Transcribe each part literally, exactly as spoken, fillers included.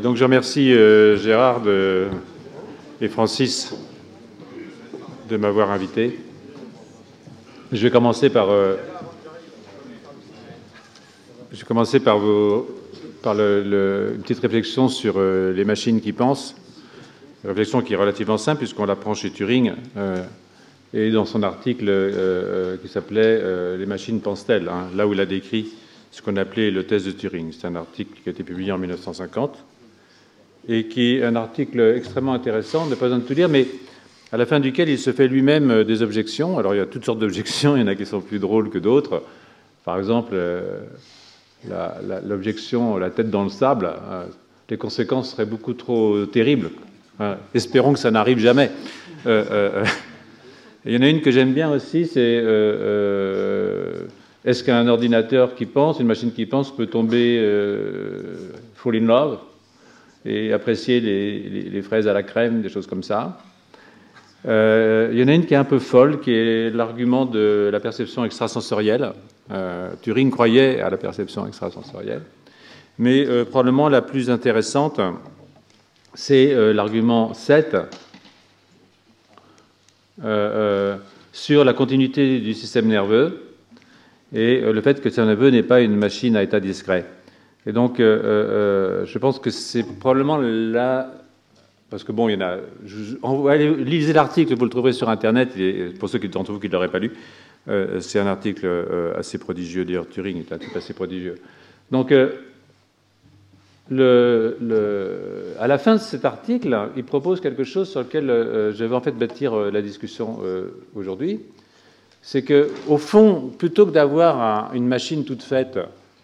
Donc je remercie euh, Gérard de, et Francis de m'avoir invité. Je vais commencer par, euh, je vais commencer par, vos, par le, le, une petite réflexion sur euh, les machines qui pensent. Une réflexion qui est relativement simple puisqu'on l'apprend chez Turing euh, et dans son article euh, qui s'appelait euh, « Les machines pensent-elles hein ?» là où il a décrit ce qu'on appelait le test de Turing. C'est un article qui a été publié en mille neuf cent cinquante et qui est un article extrêmement intéressant, on n'a pas besoin de tout lire, mais à la fin duquel il se fait lui-même des objections. Alors il y a toutes sortes d'objections, il y en a qui sont plus drôles que d'autres. Par exemple, euh, l'objection la, la, la tête dans le sable, euh, les conséquences seraient beaucoup trop terribles. Hein, espérons que ça n'arrive jamais. Euh, euh, il y en a une que j'aime bien aussi, c'est euh, euh, est-ce qu'un ordinateur qui pense, une machine qui pense, peut tomber euh, fall in love et apprécier les, les, les fraises à la crème, des choses comme ça. Euh, il y en a une qui est un peu folle, qui est l'argument de la perception extrasensorielle. Euh, Turing croyait à la perception extrasensorielle, mais euh, probablement la plus intéressante, c'est euh, l'argument sept euh, euh, sur la continuité du système nerveux et euh, le fait que le système nerveux n'est pas une machine à état discret. Et donc, euh, euh, je pense que c'est probablement là, parce que bon, il y en a. Je, on, allez, lisez l'article, vous le trouverez sur Internet. Et pour ceux d'entre vous qui ne l'auraient pas lu, euh, c'est un article euh, assez prodigieux. D'ailleurs, Turing est un type assez prodigieux. Donc, euh, le, le, à la fin de cet article, il propose quelque chose sur lequel euh, je vais en fait bâtir euh, la discussion euh, aujourd'hui. C'est que, au fond, plutôt que d'avoir un, une machine toute faite,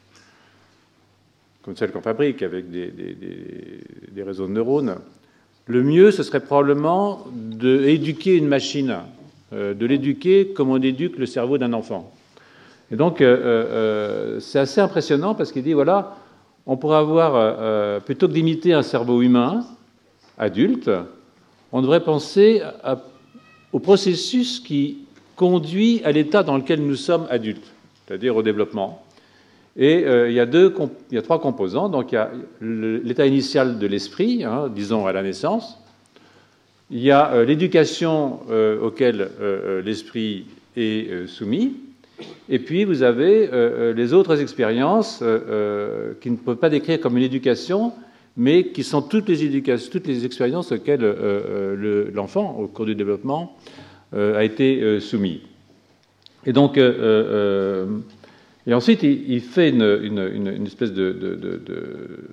comme celle qu'on fabrique avec des, des, des, des réseaux de neurones, le mieux, ce serait probablement d'éduquer une machine, euh, de l'éduquer comme on éduque le cerveau d'un enfant. Et donc, euh, euh, c'est assez impressionnant parce qu'il dit, voilà, on pourrait avoir, euh, plutôt que d'imiter un cerveau humain, adulte, on devrait penser à, au processus qui conduit à l'état dans lequel nous sommes adultes, c'est-à-dire au développement. Et euh, il, y a deux, il y a trois composants. Donc, il y a l'état initial de l'esprit, hein, disons à la naissance. Il y a euh, l'éducation euh, auquel euh, l'esprit est euh, soumis. Et puis, vous avez euh, les autres expériences euh, qui ne peuvent pas décrire comme une éducation, mais qui sont toutes les, éducations, toutes les expériences auxquelles euh, l'enfant, au cours du développement, euh, a été euh, soumis. Et donc, euh, euh, Et ensuite, il fait une, une, une espèce de, de, de, de,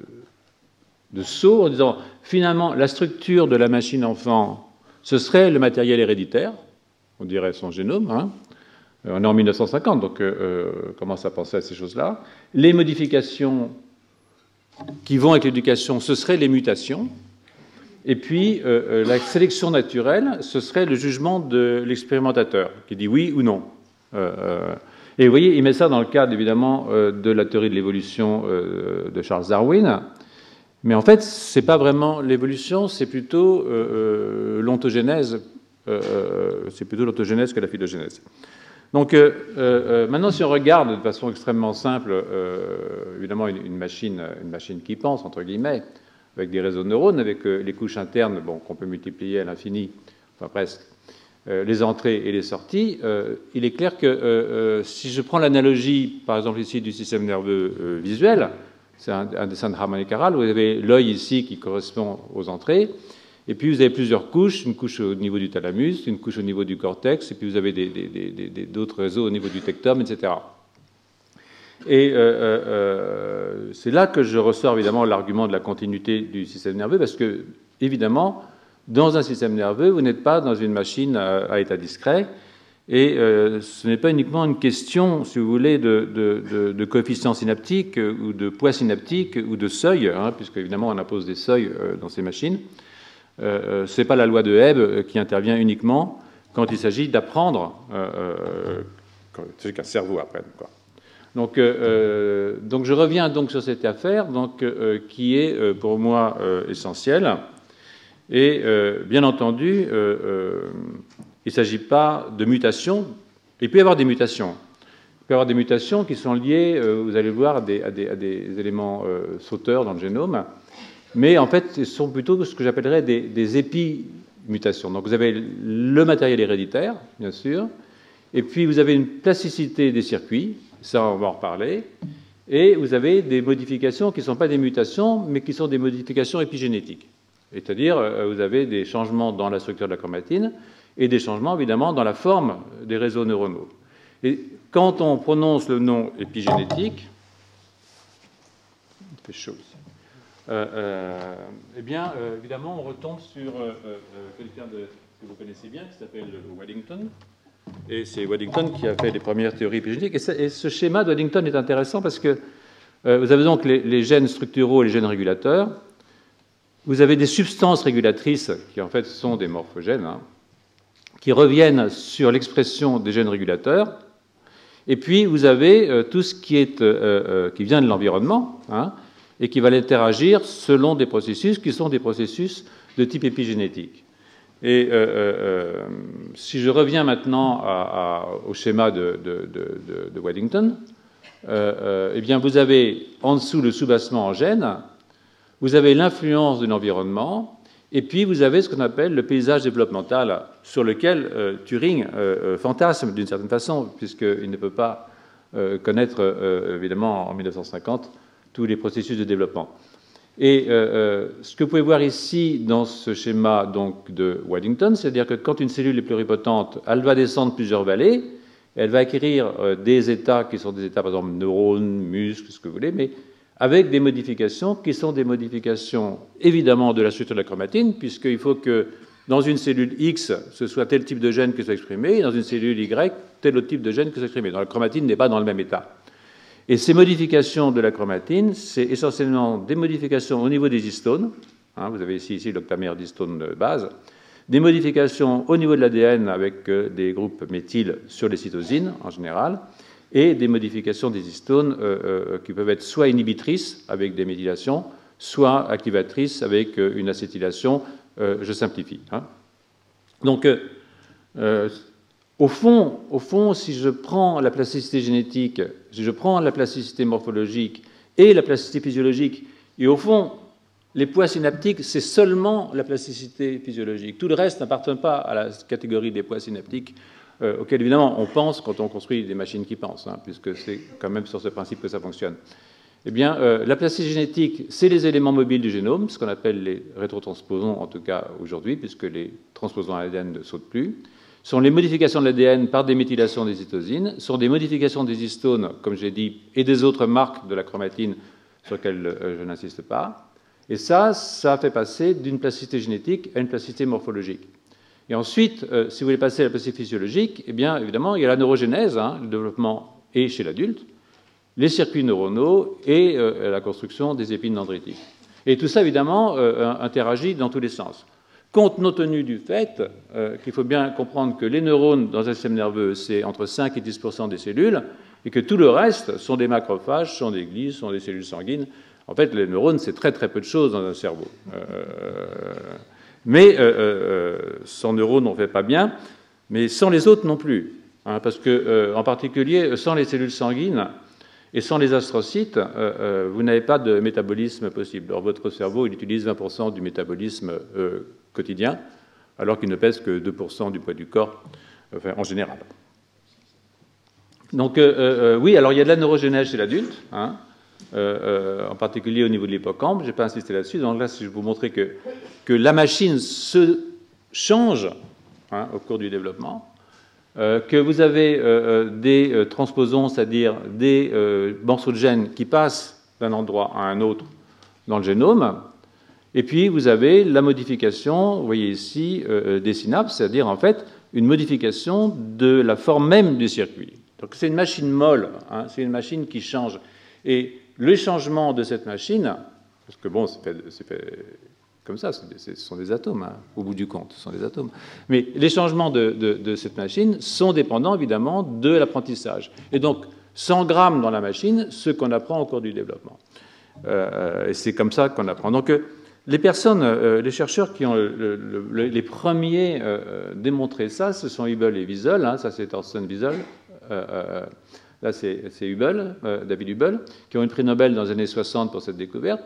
de saut en disant, finalement, la structure de la machine enfant, ce serait le matériel héréditaire, on dirait son génome, hein. On est en mille neuf cent cinquante, donc euh, on commence à penser à ces choses-là. Les modifications qui vont avec l'éducation, ce seraient les mutations. Et puis, euh, la sélection naturelle, ce serait le jugement de l'expérimentateur, qui dit oui ou non. Euh, euh, Et vous voyez, il met ça dans le cadre, évidemment, euh, de la théorie de l'évolution euh, de Charles Darwin. Mais en fait, ce n'est pas vraiment l'évolution, c'est plutôt euh, l'ontogénèse. Euh, c'est plutôt l'ontogénèse que la phylogénèse. Donc, euh, euh, maintenant, si on regarde de façon extrêmement simple, euh, évidemment, une, une, machine, une machine qui pense, entre guillemets, avec des réseaux de neurones, avec euh, les couches internes bon, qu'on peut multiplier à l'infini, enfin presque, les entrées et les sorties, euh, il est clair que euh, euh, si je prends l'analogie, par exemple ici, du système nerveux euh, visuel, c'est un, un dessin de Harmonic Harald, vous avez l'œil ici qui correspond aux entrées, et puis vous avez plusieurs couches, une couche au niveau du thalamus, une couche au niveau du cortex, et puis vous avez d'autres réseaux au niveau du tectum, et cetera. Et euh, euh, c'est là que je ressors évidemment l'argument de la continuité du système nerveux, parce que, évidemment, dans un système nerveux, vous n'êtes pas dans une machine à, à état discret, et euh, ce n'est pas uniquement une question, si vous voulez, de, de, de, de coefficient synaptique euh, ou de poids synaptique ou de seuil, hein, puisque évidemment on impose des seuils euh, dans ces machines. Euh, ce n'est pas la loi de Hebb qui intervient uniquement quand il s'agit d'apprendre, euh, c'est qu'un cerveau apprenne, quoi. Donc, euh, donc je reviens donc sur cette affaire, donc, euh, qui est euh, pour moi euh, essentielle. Et euh, bien entendu, euh, euh, il ne s'agit pas de mutations. Il peut y avoir des mutations. Il peut y avoir des mutations qui sont liées, euh, vous allez le voir, à des, à des, à des éléments euh, sauteurs dans le génome. mais en fait, ce sont plutôt ce que j'appellerais des, des épimutations. Donc vous avez le matériel héréditaire, bien sûr, et puis vous avez une plasticité des circuits, ça on va en reparler, et vous avez des modifications qui ne sont pas des mutations, mais qui sont des modifications épigénétiques. C'est-à-dire, vous avez des changements dans la structure de la chromatine et des changements, évidemment, dans la forme des réseaux neuronaux. Et quand on prononce le nom épigénétique, il fait chaud ici, euh, euh, eh bien, euh, évidemment, on retombe sur euh, euh, quelqu'un que vous connaissez bien, qui s'appelle Waddington. Et c'est Waddington qui a fait les premières théories épigénétiques. Et, ça, et ce schéma de Waddington est intéressant parce que euh, vous avez donc les, les gènes structuraux et les gènes régulateurs. Vous avez des substances régulatrices qui, en fait, sont des morphogènes, hein, qui reviennent sur l'expression des gènes régulateurs. Et puis, vous avez euh, tout ce qui, est, euh, euh, qui vient de l'environnement, hein, et qui va interagir selon des processus qui sont des processus de type épigénétique. Et euh, euh, si je reviens maintenant à, à, au schéma de, de, de, de Waddington, euh, euh, eh bien, vous avez en dessous le soubassement en gènes, vous avez l'influence de l'environnement, et puis vous avez ce qu'on appelle le paysage développemental, sur lequel euh, Turing euh, fantasme d'une certaine façon, puisqu'il ne peut pas euh, connaître, euh, évidemment, en mille neuf cent cinquante, tous les processus de développement. Et euh, ce que vous pouvez voir ici dans ce schéma donc, de Waddington, c'est-à-dire que quand une cellule est pluripotente, elle va descendre plusieurs vallées, elle va acquérir euh, des états qui sont des états, par exemple, neurones, muscles, ce que vous voulez, mais avec des modifications qui sont des modifications, évidemment, de la structure de la chromatine, puisqu'il faut que dans une cellule X, ce soit tel type de gène qui soit exprimé, et dans une cellule Y, tel autre type de gène qui soit exprimé. Donc la chromatine n'est pas dans le même état. Et ces modifications de la chromatine, c'est essentiellement des modifications au niveau des histones. Hein, vous avez ici, ici l'octamère d'histones de base. Des modifications au niveau de l'A D N avec euh, des groupes méthyl sur les cytosines, en général, et des modifications des histones euh, euh, qui peuvent être soit inhibitrices avec des méthylations, soit activatrices avec euh, une acétylation. Euh, je simplifie. Hein. Donc, euh, euh, Au fond, au fond, si je prends la plasticité génétique, si je prends la plasticité morphologique et la plasticité physiologique, et au fond, les poids synaptiques, c'est seulement la plasticité physiologique. Tout le reste n'appartient pas à la catégorie des poids synaptiques, euh, auxquels, évidemment, on pense quand on construit des machines qui pensent, hein, puisque c'est quand même sur ce principe que ça fonctionne. Eh bien, euh, la plasticité génétique, c'est les éléments mobiles du génome, ce qu'on appelle les rétrotransposons, en tout cas aujourd'hui, puisque les transposons à l'A D N ne sautent plus. Sont les modifications de l'A D N par des méthylations des cytosines, sont des modifications des histones, comme j'ai dit, et des autres marques de la chromatine sur lesquelles euh, je n'insiste pas. Et ça, ça fait passer d'une plasticité génétique à une plasticité morphologique. Et ensuite, euh, si vous voulez passer à la plasticité physiologique, eh bien, évidemment, il y a la neurogénèse, hein, le développement est chez l'adulte, les circuits neuronaux et euh, la construction des épines dendritiques. Et tout ça, évidemment, euh, interagit dans tous les sens. Compte tenu du fait euh, qu'il faut bien comprendre que les neurones dans un système nerveux, c'est entre cinq et dix pour cent des cellules, et que tout le reste sont des macrophages, sont des glies, sont des cellules sanguines. En fait, les neurones, c'est très très peu de choses dans un cerveau. Euh, mais euh, euh, sans neurones, on ne fait pas bien, mais sans les autres non plus. Hein, parce que, euh, en particulier, sans les cellules sanguines et sans les astrocytes, euh, euh, vous n'avez pas de métabolisme possible. Alors, votre cerveau, il utilise vingt pour cent du métabolisme euh, quotidien, alors qu'il ne pèse que deux pour cent du poids du corps, enfin, en général. Donc, euh, euh, oui, alors il y a de la neurogénèse chez l'adulte, hein, euh, euh, en particulier au niveau de l'hippocampe, je n'ai pas insisté là-dessus, donc là, si je vous montrer que, que la machine se change hein, au cours du développement, euh, que vous avez euh, des euh, transposons, c'est-à-dire des euh, morceaux de gènes qui passent d'un endroit à un autre dans le génome. Et puis, vous avez la modification, vous voyez ici, euh, des synapses, c'est-à-dire, en fait, une modification de la forme même du circuit. Donc, c'est une machine molle, hein, c'est une machine qui change. Et le changement de cette machine, parce que, bon, c'est fait, c'est fait comme ça, c'est, c'est, ce sont des atomes, hein, au bout du compte, ce sont des atomes. Mais les changements de, de, de cette machine sont dépendants, évidemment, de l'apprentissage. Et donc, cent grammes dans la machine, ce qu'on apprend au cours du développement. Euh, et c'est comme ça qu'on apprend. Donc, euh, les personnes, euh, les chercheurs qui ont le, le, le, les premiers euh, démontré ça, ce sont Hubble et Wiesel. Hein, ça, c'est Thorsten Wiesel. Euh, euh, là, c'est, c'est Hubble, euh, David Hubble, qui ont eu le prix Nobel dans les années soixante pour cette découverte.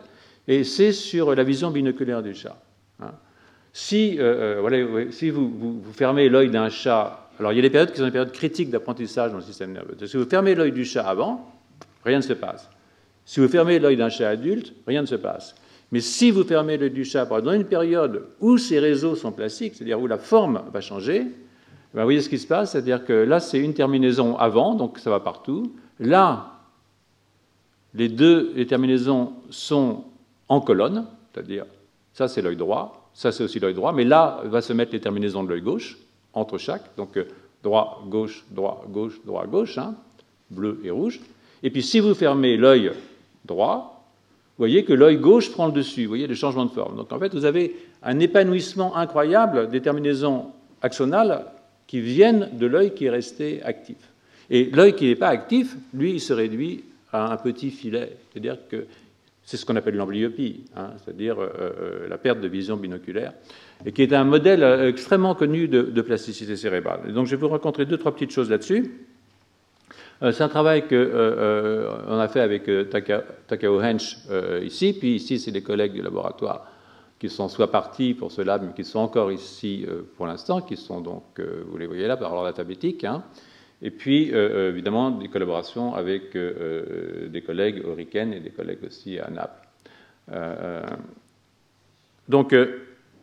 Et c'est sur la vision binoculaire du chat. Hein. Si, euh, voilà, si vous, vous, vous fermez l'œil d'un chat, alors il y a des périodes qui sont des périodes critiques d'apprentissage dans le système nerveux. Si vous fermez l'œil du chat avant, rien ne se passe. Si vous fermez l'œil d'un chat adulte, rien ne se passe. Mais si vous fermez l'œil du chat pendant une période où ces réseaux sont plastiques, c'est-à-dire où la forme va changer, ben vous voyez ce qui se passe, c'est-à-dire que là, c'est une terminaison avant, donc ça va partout. Là, les deux les terminaisons sont en colonne, c'est-à-dire ça, c'est l'œil droit, ça, c'est aussi l'œil droit, mais là, va se mettre les terminaisons de l'œil gauche, entre chaque, donc droit, gauche, droit, gauche, droit, gauche, hein, bleu et rouge. Et puis, si vous fermez l'œil droit, vous voyez que l'œil gauche prend le dessus, vous voyez le changement de forme. Donc, en fait, vous avez un épanouissement incroyable des terminaisons axonales qui viennent de l'œil qui est resté actif. Et l'œil qui n'est pas actif, lui, il se réduit à un petit filet. C'est-à-dire que c'est ce qu'on appelle l'amblyopie, hein, c'est-à-dire euh, la perte de vision binoculaire, et qui est un modèle extrêmement connu de, de plasticité cérébrale. Et donc, je vais vous raconter deux, trois petites choses là-dessus. Euh, c'est un travail qu'on euh, a fait avec euh, Taka, Takao Hensch euh, ici, puis ici, c'est les collègues du laboratoire qui sont soit partis pour cela, mais qui sont encore ici euh, pour l'instant, qui sont donc, euh, vous les voyez là, par ordre alphabétique, hein. Et puis, euh, évidemment, des collaborations avec euh, des collègues au RIKEN et des collègues aussi à Naples. Euh, donc, euh,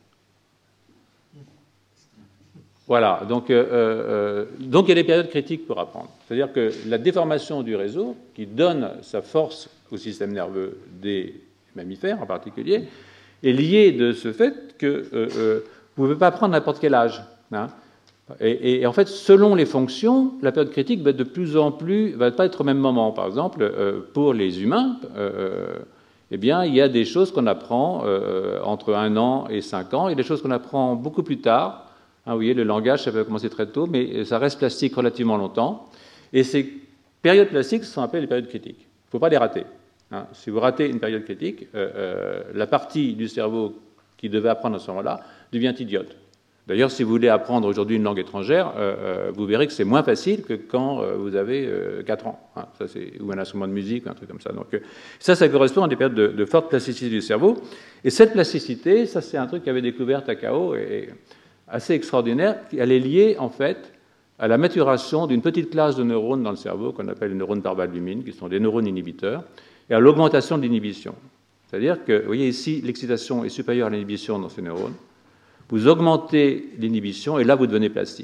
voilà. Donc, euh, euh, donc, il y a des périodes critiques pour apprendre. C'est-à-dire que la déformation du réseau, qui donne sa force au système nerveux des mammifères en particulier, est liée de ce fait que euh, euh, vous ne pouvez pas apprendre à n'importe quel âge. Hein. Et, et en fait, selon les fonctions, la période critique va de plus en plus, va pas être au même moment. Par exemple, euh, pour les humains, euh, eh bien, il y a des choses qu'on apprend euh, entre un an et cinq ans, et des choses qu'on apprend beaucoup plus tard. Hein, vous voyez, le langage, ça peut commencer très tôt, mais ça reste plastique relativement longtemps. Et ces périodes plastiques sont appelées les périodes critiques. Il ne faut pas les rater. Hein. Si vous ratez une période critique, euh, euh, la partie du cerveau qui devait apprendre à ce moment-là devient idiote. D'ailleurs, si vous voulez apprendre aujourd'hui une langue étrangère, euh, vous verrez que c'est moins facile que quand euh, vous avez euh, quatre ans, hein, ça, ou un instrument de musique, ou un truc comme ça. Donc, euh, ça, ça correspond à des périodes de, de forte plasticité du cerveau. Et cette plasticité, ça, c'est un truc qu'avait découvert Takao, et, et assez extraordinaire, elle est liée, en fait, à la maturation d'une petite classe de neurones dans le cerveau, qu'on appelle les neurones par albumine, qui sont des neurones inhibiteurs, et à l'augmentation de l'inhibition. C'est-à-dire que, vous voyez ici, l'excitation est supérieure à l'inhibition dans ces neurones. Vous augmentez l'inhibition et là, vous devenez plastique.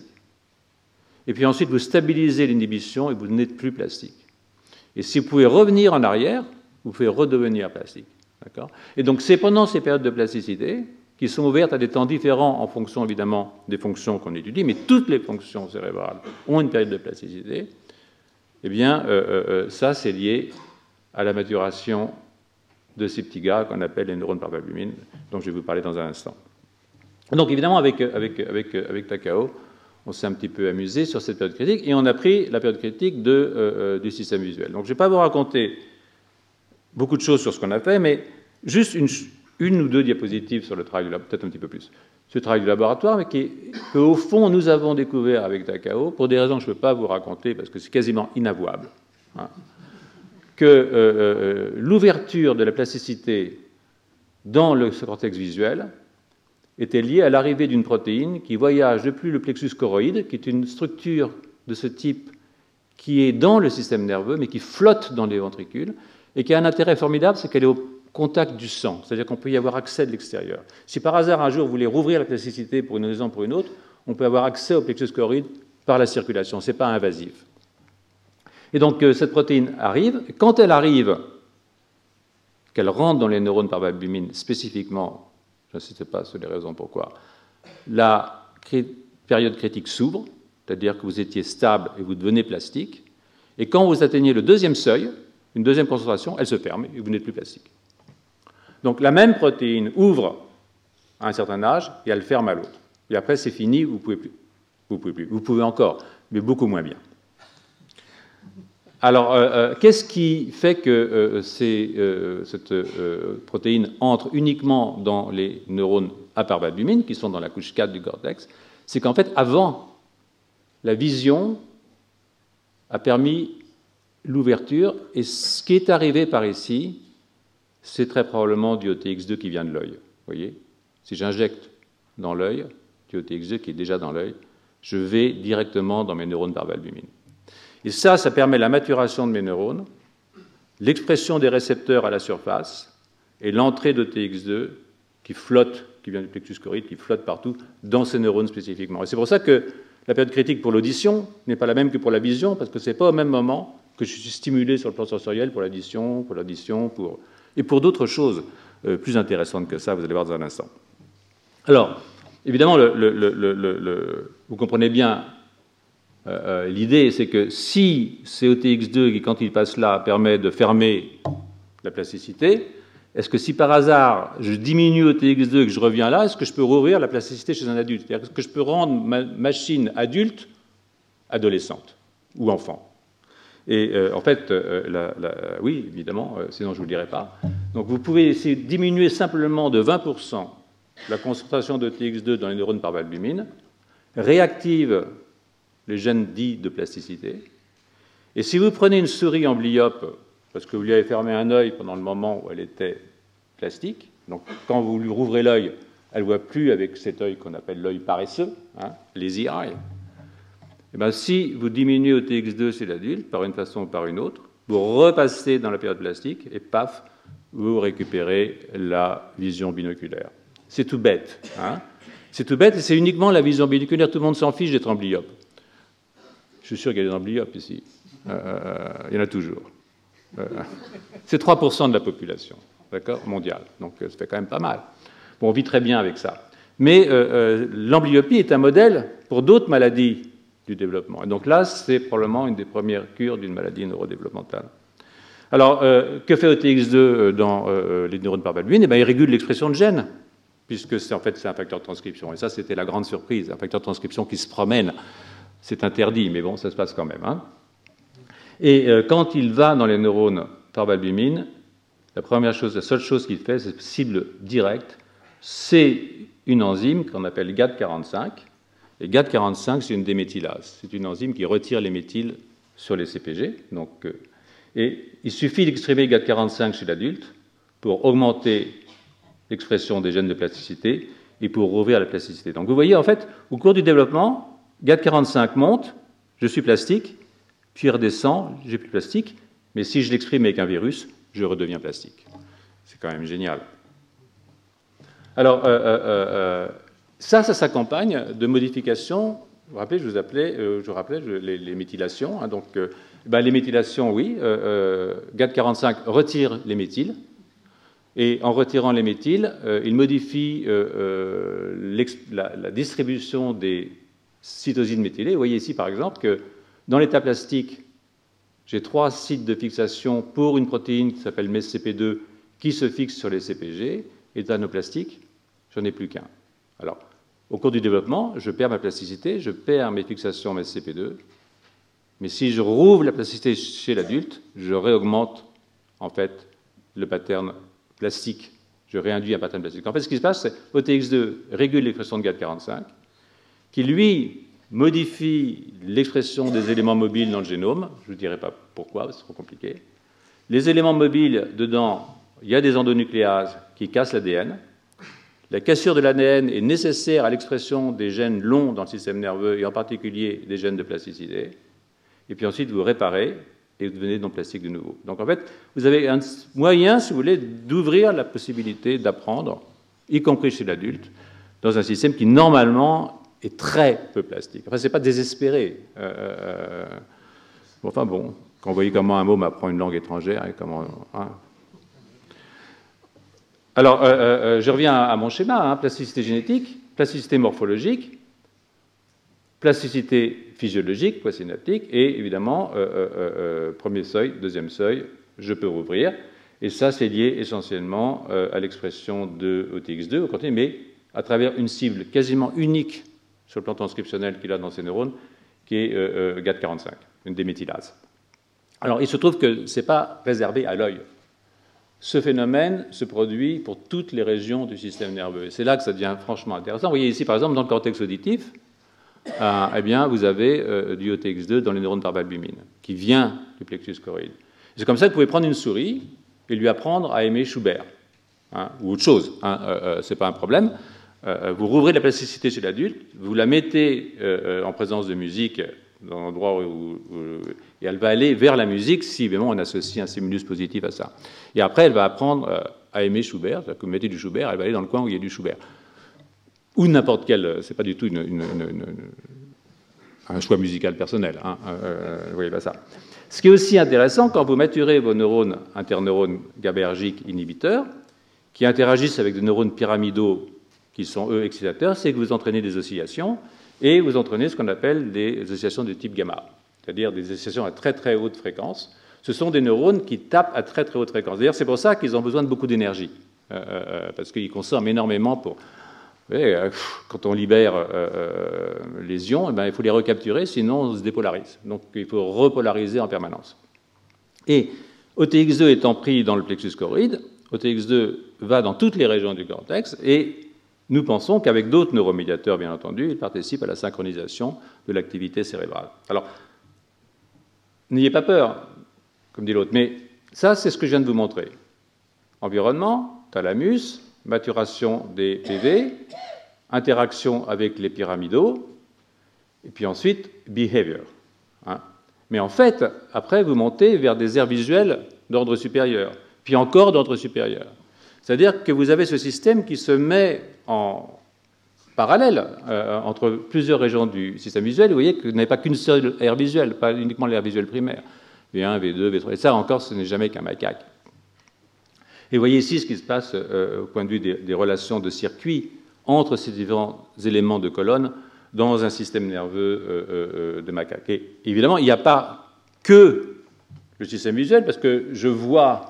Et puis ensuite, vous stabilisez l'inhibition et vous n'êtes plus plastique. Et si vous pouvez revenir en arrière, vous pouvez redevenir plastique. D'accord ? Et donc, c'est pendant ces périodes de plasticité qui sont ouvertes à des temps différents en fonction, évidemment, des fonctions qu'on étudie, mais toutes les fonctions cérébrales ont une période de plasticité. Eh bien, euh, euh, ça, c'est lié à la maturation de ces petits gars qu'on appelle les neurones par albumine, dont je vais vous parler dans un instant. Donc, évidemment, avec, avec, avec, avec Takao, on s'est un petit peu amusé sur cette période critique, et on a pris la période critique de, euh, du système visuel. Donc, je ne vais pas vous raconter beaucoup de choses sur ce qu'on a fait, mais juste une, une ou deux diapositives sur le travail, peut-être un petit peu plus, ce travail du laboratoire, mais qui, qu'au fond, nous avons découvert avec Takao, pour des raisons que je ne peux pas vous raconter, parce que c'est quasiment inavouable, hein, que euh, euh, l'ouverture de la plasticité dans le cortex visuel était liée à l'arrivée d'une protéine qui voyage depuis le plexus choroïde, qui est une structure de ce type qui est dans le système nerveux, mais qui flotte dans les ventricules, et qui a un intérêt formidable, c'est qu'elle est au contact du sang, c'est-à-dire qu'on peut y avoir accès de l'extérieur. Si par hasard, un jour, vous voulez rouvrir la plasticité pour une raison ou pour une autre, on peut avoir accès au plexus choroïde par la circulation, ce n'est pas invasif. Et donc, euh, cette protéine arrive, et quand elle arrive, qu'elle rentre dans les neurones par albumine spécifiquement, je n'insiste pas sur les raisons pourquoi, la période critique s'ouvre, c'est-à-dire que vous étiez stable et vous devenez plastique, et quand vous atteignez le deuxième seuil, une deuxième concentration, elle se ferme et vous n'êtes plus plastique. Donc la même protéine ouvre à un certain âge et elle ferme à l'autre. Et après, c'est fini, vous ne pouvez plus. Vous pouvez plus. Vous pouvez encore, mais beaucoup moins bien. Alors, euh, euh, qu'est-ce qui fait que euh, ces, euh, cette euh, protéine entre uniquement dans les neurones à parvalbumine, qui sont dans la couche quatre du cortex? C'est qu'en fait, avant, la vision a permis l'ouverture, et ce qui est arrivé par ici, c'est très probablement du O T X deux qui vient de l'œil. Vous voyez, si j'injecte dans l'œil du O T X deux qui est déjà dans l'œil, je vais directement dans mes neurones par valbumine. Et ça, ça permet la maturation de mes neurones, l'expression des récepteurs à la surface et l'entrée d'O T X deux qui flotte, qui vient du plexus choroïde, qui flotte partout dans ces neurones spécifiquement. Et c'est pour ça que la période critique pour l'audition n'est pas la même que pour la vision, parce que ce n'est pas au même moment que je suis stimulé sur le plan sensoriel pour l'audition, pour l'audition, pour... et pour d'autres choses euh, plus intéressantes que ça, vous allez voir dans un instant. Alors, évidemment, le, le, le, le, le, vous comprenez bien euh, l'idée, c'est que si c'est O T X deux qui, quand il passe là, permet de fermer la plasticité, est-ce que si par hasard je diminue O T X deux et que je reviens là, est-ce que je peux rouvrir la plasticité chez un adulte? C'est-à-dire, est-ce que je peux rendre ma machine adulte adolescente ou enfant? Et euh, en fait, euh, la, la, oui, évidemment, euh, sinon je ne vous le dirai pas. Donc vous pouvez essayer de diminuer simplement de vingt pour cent la concentration d'O T X deux dans les neurones par valbumine, réactive les gènes dits de plasticité. Et si vous prenez une souris amblyope, parce que vous lui avez fermé un œil pendant le moment où elle était plastique, donc quand vous lui rouvrez l'œil, elle ne voit plus avec cet œil qu'on appelle l'œil paresseux, hein, lazy eye. Et bien, si vous diminuez O T X deux chez l'adulte, par une façon ou par une autre, vous repassez dans la période plastique et paf, vous récupérez la vision binoculaire. C'est tout bête. Hein, c'est tout bête et c'est uniquement la vision binoculaire. Tout le monde s'en fiche d'être amblyope. Je suis sûr qu'il y a des amblyopes ici. Euh, il y en a toujours. Euh, c'est trois pour cent de la population, d'accord, mondiale. Donc ça fait quand même pas mal. Bon, on vit très bien avec ça. Mais euh, euh, l'amblyopie est un modèle pour d'autres maladies du développement. Et donc là, c'est probablement une des premières cures d'une maladie neurodéveloppementale. Alors, euh, que fait O T X deux dans euh, les neurones par valbumine? Eh bien, il régule l'expression de gènes, puisque c'est en fait c'est un facteur de transcription. Et ça, c'était la grande surprise, un facteur de transcription qui se promène. C'est interdit, mais bon, ça se passe quand même. Hein. Et euh, quand il va dans les neurones par valbumine, la première chose, la seule chose qu'il fait, c'est cible directe, c'est une enzyme qu'on appelle G A T quarante-cinq. Et G A T quarante-cinq, c'est une déméthylase. C'est une enzyme qui retire les méthyles sur les C P G. Donc, euh, et il suffit d'exprimer G A T quarante-cinq chez l'adulte pour augmenter l'expression des gènes de plasticité et pour rouvrir la plasticité. Donc vous voyez, en fait, au cours du développement, G A T quarante-cinq monte, je suis plastique, puis il redescend, j'ai plus de plastique, mais si je l'exprime avec un virus, je redeviens plastique. C'est quand même génial. Alors, euh, euh, euh, ça, ça s'accompagne de modifications. Vous vous rappelez, je vous appelais, euh, je vous rappelais je, les, les méthylations. Hein, donc, euh, ben, les méthylations, oui. Euh, euh, G A T quarante-cinq retire les méthyles. Et en retirant les méthyles, euh, il modifie euh, euh, la, la distribution des cytosines méthylées. Vous voyez ici, par exemple, que dans l'état plastique, j'ai trois sites de fixation pour une protéine qui s'appelle M E S C P deux qui se fixe sur les C P G. État no plastique, j'en ai plus qu'un. Alors, au cours du développement, je perds ma plasticité, je perds mes fixations M E S C P deux, mais si je rouvre la plasticité chez l'adulte, je réaugmente, en fait, le pattern plastique. Je réinduis un pattern plastique. En fait, ce qui se passe, c'est que O T X deux régule l'expression de G A T quarante-cinq, qui, lui, modifie l'expression des éléments mobiles dans le génome. Je ne vous dirai pas pourquoi, c'est trop compliqué. Les éléments mobiles, dedans, il y a des endonucléases qui cassent l'A D N. La cassure de l'A D N est nécessaire à l'expression des gènes longs dans le système nerveux, et en particulier des gènes de plasticité. Et puis ensuite, vous réparez et vous devenez non plastique de nouveau. Donc en fait, vous avez un moyen, si vous voulez, d'ouvrir la possibilité d'apprendre, y compris chez l'adulte, dans un système qui, normalement, est très peu plastique. Enfin, ce n'est pas désespéré. Euh, enfin bon, quand vous voyez comment un môme apprend une langue étrangère, et comment... Hein. Alors, euh, euh, je reviens à mon schéma, hein, plasticité génétique, plasticité morphologique, plasticité physiologique, quoi synaptique, et évidemment, euh, euh, euh, premier seuil, deuxième seuil, je peux rouvrir. Et ça, c'est lié essentiellement euh, à l'expression de O T X deux, au continu, mais à travers une cible quasiment unique sur le plan transcriptionnel qu'il a dans ses neurones, qui est euh, euh, G A T quarante-cinq, une déméthylase. Alors, il se trouve que ce n'est pas réservé à l'œil. Ce phénomène se produit pour toutes les régions du système nerveux. Et c'est là que ça devient franchement intéressant. Vous voyez ici, par exemple, dans le cortex auditif, euh, eh bien, vous avez euh, du O T X deux dans les neurones par valbumine, qui vient du plexus choroïde. C'est comme ça que vous pouvez prendre une souris, et lui apprendre à aimer Schubert, hein, ou autre chose, hein, euh, euh, ce n'est pas un problème. Euh, vous rouvrez la plasticité chez l'adulte, vous la mettez euh, en présence de musique dans l'endroit où, où, et elle va aller vers la musique si évidemment on associe un stimulus positif à ça. Et après, elle va apprendre euh, à aimer Schubert, c'est-à-dire que vous mettez du Schubert, elle va aller dans le coin où il y a du Schubert. Ou n'importe quel, c'est pas du tout une, une, une, une, un choix musical personnel, hein, euh, vous voyez pas ça. Ce qui est aussi intéressant, quand vous maturez vos neurones, interneurones GABAergiques inhibiteurs, qui interagissent avec des neurones pyramidaux qui sont, eux, excitateurs, c'est que vous entraînez des oscillations, et vous entraînez ce qu'on appelle des oscillations de type gamma, c'est-à-dire des oscillations à très très haute fréquence. Ce sont des neurones qui tapent à très très haute fréquence. D'ailleurs, c'est pour ça qu'ils ont besoin de beaucoup d'énergie, euh, euh, parce qu'ils consomment énormément pour... Vous voyez, euh, quand on libère euh, euh, les ions, eh bien, il faut les recapturer, sinon on se dépolarise. Donc il faut repolariser en permanence. Et O T X deux étant pris dans le plexus choroïde, O T X deux va dans toutes les régions du cortex, et nous pensons qu'avec d'autres neuromédiateurs, bien entendu, il participe à la synchronisation de l'activité cérébrale. Alors, n'ayez pas peur, comme dit l'autre, mais ça, c'est ce que je viens de vous montrer. Environnement, thalamus, maturation des P V, interaction avec les pyramidaux, et puis ensuite, behavior. Hein. Mais en fait, après, vous montez vers des aires visuelles d'ordre supérieur, puis encore d'ordre supérieur. C'est-à-dire que vous avez ce système qui se met en parallèle euh, entre plusieurs régions du système visuel. Vous voyez que vous n'avez pas qu'une seule aire visuelle, pas uniquement l'aire visuelle primaire. V un, V deux, V trois, et ça encore, ce n'est jamais qu'un macaque. Et vous voyez ici ce qui se passe euh, au point de vue des, des relations de circuit entre ces différents éléments de colonne dans un système nerveux euh, euh, de macaque. Et évidemment, il n'y a pas que le système visuel, parce que je vois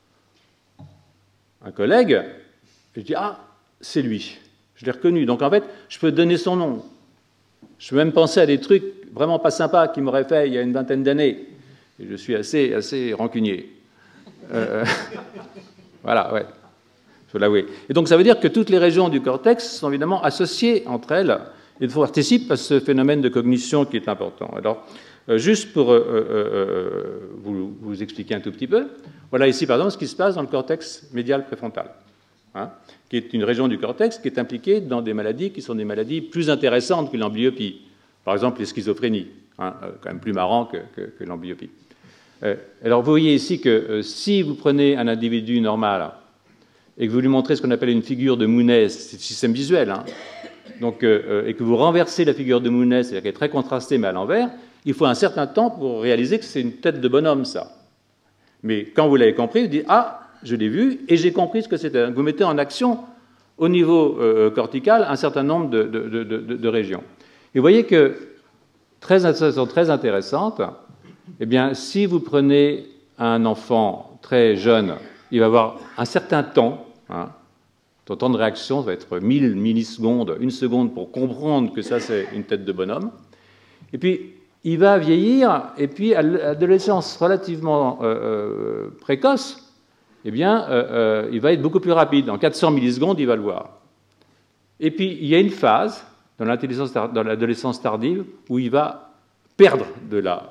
un collègue, et je dis « Ah, c'est lui, je l'ai reconnu ». Donc en fait, je peux donner son nom. Je peux même penser à des trucs vraiment pas sympas qu'il m'aurait fait il y a une vingtaine d'années. Et je suis assez, assez rancunier. Euh, voilà, ouais, il faut l'avouer. Et donc ça veut dire que toutes les régions du cortex sont évidemment associées entre elles et participent à ce phénomène de cognition qui est important. Alors, euh, juste pour euh, euh, vous, vous expliquer un tout petit peu, voilà ici par exemple ce qui se passe dans le cortex médial préfrontal, hein, qui est une région du cortex qui est impliquée dans des maladies qui sont des maladies plus intéressantes que l'amblyopie. Par exemple, les schizophrénies, hein, quand même plus marrant que, que, que l'amblyopie. Euh, alors vous voyez ici que euh, si vous prenez un individu normal et que vous lui montrez ce qu'on appelle une figure de Mooney, c'est le système visuel, hein, donc, euh, et que vous renversez la figure de Mooney, c'est-à-dire qu'elle est très contrastée mais à l'envers, il faut un certain temps pour réaliser que c'est une tête de bonhomme, ça. Mais quand vous l'avez compris, vous dites « Ah, je l'ai vu et j'ai compris ce que c'était ». Vous mettez en action au niveau euh, cortical un certain nombre de, de, de, de, de régions. Et vous voyez que, très, très intéressante, eh bien, si vous prenez un enfant très jeune, il va avoir un certain temps, hein, ton temps de réaction, ça va être mille millisecondes, une seconde pour comprendre que ça, c'est une tête de bonhomme. Et puis, il va vieillir, et puis, à l'adolescence relativement euh, précoce, eh bien, euh, euh, il va être beaucoup plus rapide. En quatre cents millisecondes, il va le voir. Et puis, il y a une phase dans l'adolescence tardive où il va perdre de la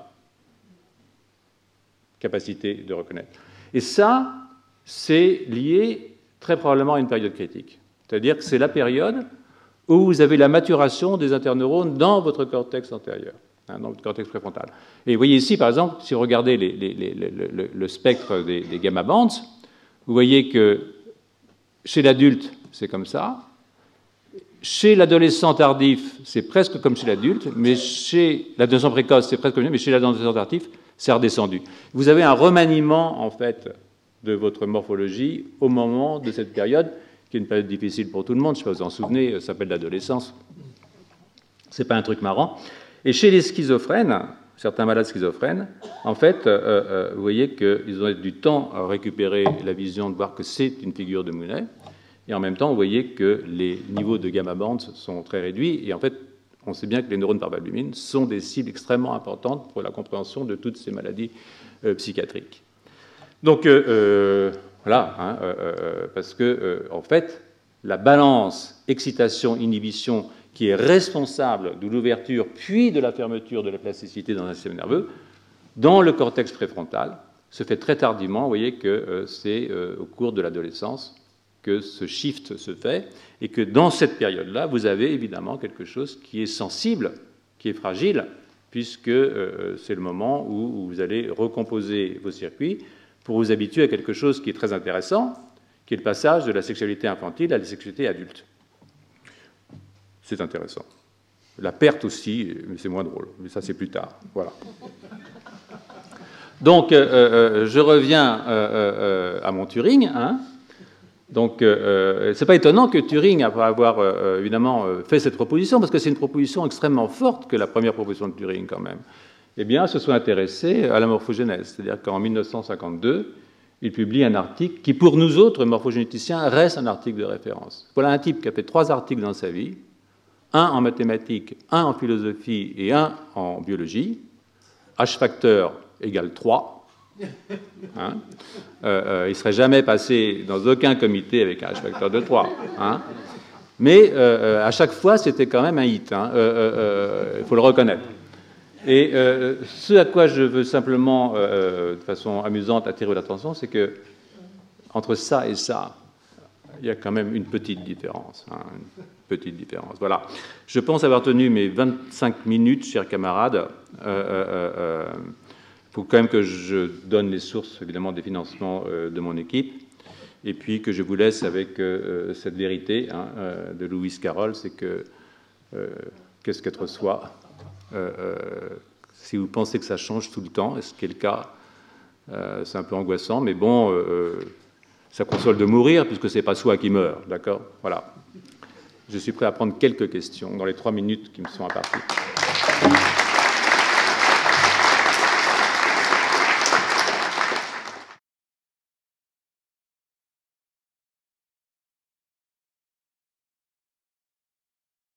capacité de reconnaître. Et ça, c'est lié très probablement à une période critique. C'est-à-dire que c'est la période où vous avez la maturation des interneurones dans votre cortex antérieur, hein, dans votre cortex préfrontal. Et vous voyez ici, par exemple, si vous regardez les, les, les, le, le spectre des, des gamma bands, vous voyez que chez l'adulte, c'est comme ça. Chez l'adolescent tardif, c'est presque comme chez l'adulte, mais chez l'adolescent précoce, c'est presque comme mais chez l'adolescent tardif, c'est redescendu. Vous avez un remaniement, en fait, de votre morphologie au moment de cette période, qui est une période difficile pour tout le monde. Je ne sais pas si vous en souvenez, ça s'appelle l'adolescence. Ce n'est pas un truc marrant. Et chez les schizophrènes, certains malades schizophrènes, en fait, euh, euh, vous voyez qu'ils ont du temps à récupérer la vision, de voir que c'est une figure de Mooney. Et en même temps, vous voyez que les niveaux de gamma bands sont très réduits. Et en fait, on sait bien que les neurones parvalbumines sont des cibles extrêmement importantes pour la compréhension de toutes ces maladies euh, psychiatriques. Donc, euh, euh, voilà, hein, euh, parce que, euh, en fait, la balance excitation-inhibition qui est responsable de l'ouverture puis de la fermeture de la plasticité dans un système nerveux, dans le cortex préfrontal, se fait très tardivement. Vous voyez que euh, c'est euh, au cours de l'adolescence que ce shift se fait, et que dans cette période-là, vous avez évidemment quelque chose qui est sensible, qui est fragile, puisque euh, c'est le moment où, où vous allez recomposer vos circuits pour vous habituer à quelque chose qui est très intéressant, qui est le passage de la sexualité infantile à la sexualité adulte. C'est intéressant. La perte aussi, mais c'est moins drôle. Mais ça, c'est plus tard. Voilà. Donc, euh, euh, je reviens euh, euh, à mon Turing. Hein. Donc, euh, c'est pas étonnant que Turing, après avoir euh, évidemment fait cette proposition, parce que c'est une proposition extrêmement forte que la première proposition de Turing, quand même, eh bien, se soit intéressé à la morphogénèse. C'est-à-dire qu'en mille neuf cent cinquante-deux, il publie un article qui, pour nous autres morphogénéticiens, reste un article de référence. Voilà un type qui a fait trois articles dans sa vie, un en mathématiques, un en philosophie et un en biologie. H-facteur égale trois. Hein euh, euh, il ne serait jamais passé dans aucun comité avec un H-facteur de trois. Hein mais euh, à chaque fois, c'était quand même un hit. Hein. Euh, euh, il faut le reconnaître. Et euh, ce à quoi je veux simplement, euh, de façon amusante, attirer l'attention, c'est que entre ça et ça, il y a quand même une petite différence. Hein, une petite différence. Voilà. Je pense avoir tenu mes vingt-cinq minutes, chers camarades. Il euh, euh, euh, faut quand même que je donne les sources, évidemment, des financements euh, de mon équipe. Et puis que je vous laisse avec euh, cette vérité hein, euh, de Lewis Carroll, c'est que euh, qu'est-ce qu'être soi euh, euh, si vous pensez que ça change tout le temps, ce qui est le cas, euh, c'est un peu angoissant, mais bon, euh, ça console de mourir, puisque c'est pas soi qui meurt, d'accord? Voilà. Je suis prêt à prendre quelques questions dans les trois minutes qui me sont imparties.